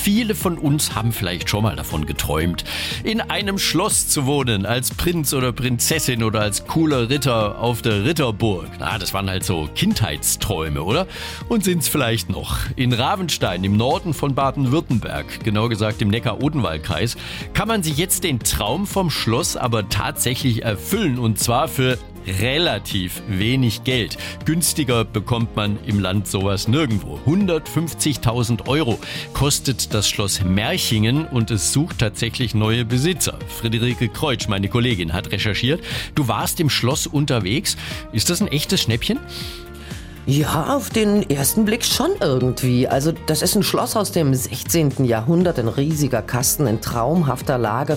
Viele von uns haben vielleicht schon mal davon geträumt, in einem Schloss zu wohnen, als Prinz oder Prinzessin oder als cooler Ritter auf der Ritterburg. Das waren halt so Kindheitsträume, oder? Und sind's vielleicht noch. In Ravenstein im Norden von Baden-Württemberg, genau gesagt im Neckar-Odenwald-Kreis, kann man sich jetzt den Traum vom Schloss aber tatsächlich erfüllen, und zwar für relativ wenig Geld. Günstiger bekommt man im Land sowas nirgendwo. 150.000 € kostet das Schloss Merchingen und es sucht tatsächlich neue Besitzer. Friederike Kreutsch, meine Kollegin, hat recherchiert. Du warst im Schloss unterwegs. Ist das ein echtes Schnäppchen? Ja, auf den ersten Blick schon irgendwie. Also das ist ein Schloss aus dem 16. Jahrhundert, ein riesiger Kasten in traumhafter Lage,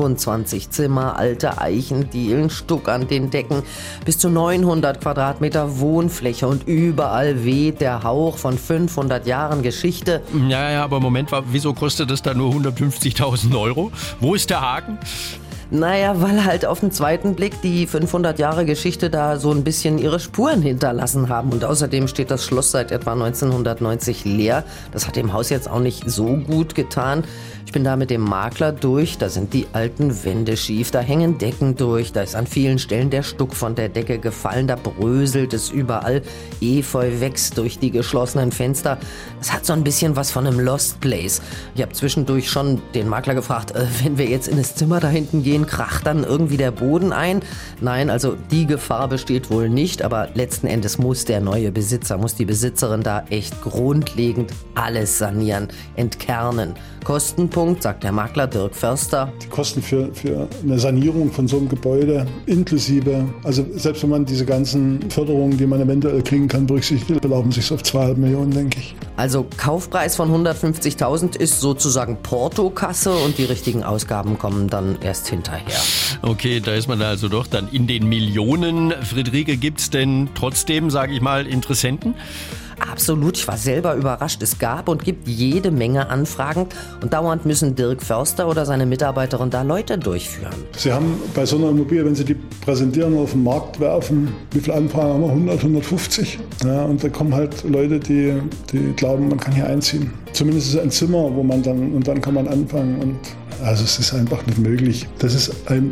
25 Zimmer, alte Eichendielen, Stuck an den Decken, bis zu 900 Quadratmeter Wohnfläche und überall weht der Hauch von 500 Jahren Geschichte. Ja, aber Moment, wieso kostet das da nur 150.000 €? Wo ist der Haken? Naja, weil halt auf den zweiten Blick die 500 Jahre Geschichte da so ein bisschen ihre Spuren hinterlassen haben. Und außerdem steht das Schloss seit etwa 1990 leer. Das hat dem Haus jetzt auch nicht so gut getan. Ich bin da mit dem Makler durch, da sind die alten Wände schief, da hängen Decken durch, da ist an vielen Stellen der Stuck von der Decke gefallen, da bröselt es überall, Efeu wächst durch die geschlossenen Fenster. Das hat so ein bisschen was von einem Lost Place. Ich habe zwischendurch schon den Makler gefragt, wenn wir jetzt in das Zimmer da hinten gehen, kracht dann irgendwie der Boden ein? Nein, also die Gefahr besteht wohl nicht, aber letzten Endes muss der neue Besitzer, muss die Besitzerin da echt grundlegend alles sanieren, entkernen. Kostenpunkt, sagt der Makler Dirk Förster. Die Kosten für eine Sanierung von so einem Gebäude inklusive, also selbst wenn man diese ganzen Förderungen, die man eventuell kriegen kann, berücksichtigt, belaufen sich auf 2,5 Millionen, denke ich. Also Kaufpreis von 150.000 ist sozusagen Portokasse und die richtigen Ausgaben kommen dann erst hinterher. Okay, da ist man also doch dann in den Millionen. Friederike, gibt's denn trotzdem, sage ich mal, Interessenten? Absolut, ich war selber überrascht. Es gab und gibt jede Menge Anfragen und dauernd müssen Dirk Förster oder seine Mitarbeiterin da Leute durchführen. Sie haben bei so einer Immobilie, wenn Sie die präsentieren, auf den Markt werfen, wie viele Anfragen haben wir? 100, 150? Ja, und da kommen halt Leute, die glauben, man kann hier einziehen. Zumindest ist es ein Zimmer, wo man dann kann man anfangen. Und also es ist einfach nicht möglich. Das ist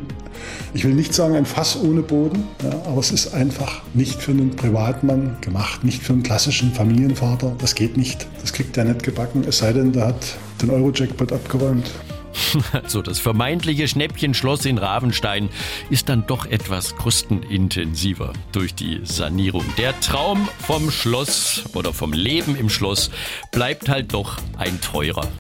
ich will nicht sagen ein Fass ohne Boden, ja, aber es ist einfach nicht für einen Privatmann gemacht, nicht für einen klassischen Familienvater. Das geht nicht. Das kriegt er nicht gebacken, es sei denn, der hat den Euro-Jackpot abgeräumt. Also das vermeintliche Schnäppchenschloss in Ravenstein ist dann doch etwas kostenintensiver durch die Sanierung. Der Traum vom Schloss oder vom Leben im Schloss bleibt halt doch ein teurer.